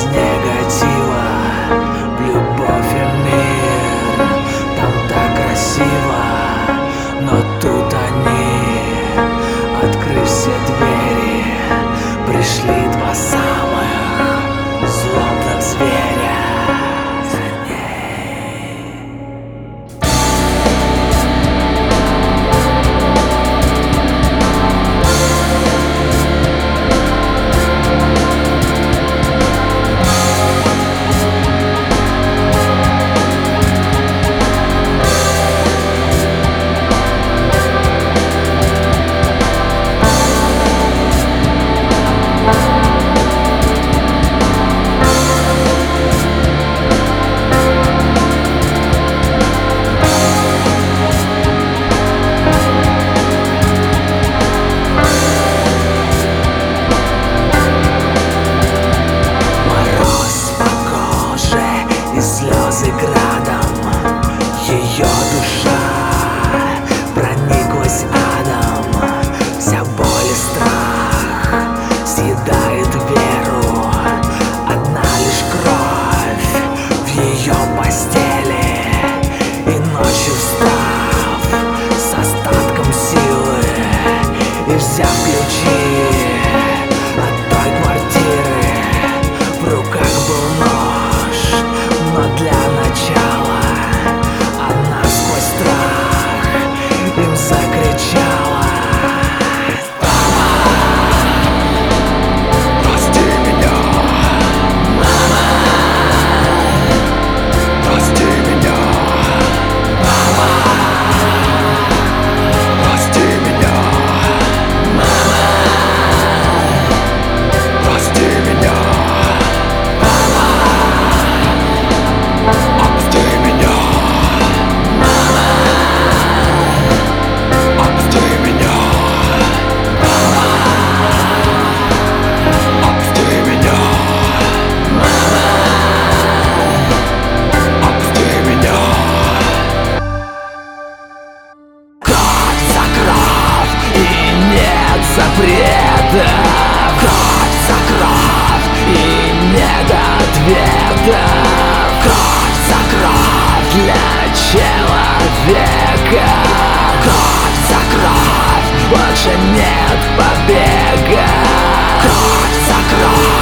без негатива, в любовь и мир. Там так красиво, но тут они, открыв все двери, пришли два самых злобных зверя за ней. Слезы градом, ее душа прониклась адом. Вся боль и страх съедает веру. Одна лишь кровь в ее постели. И ночью встав с остатком силы и взяв ключи от той квартиры, в руках был нож. Но для начала она сквозь страх им закричала: «Мама, прости меня! Мама, прости меня! Мама, прости меня! Мама, прости меня! Запретов, кровь за кровь и нет ответов. Кровь за кровь для человека. Кровь за кровь, больше нет побега. Кровь за кровь.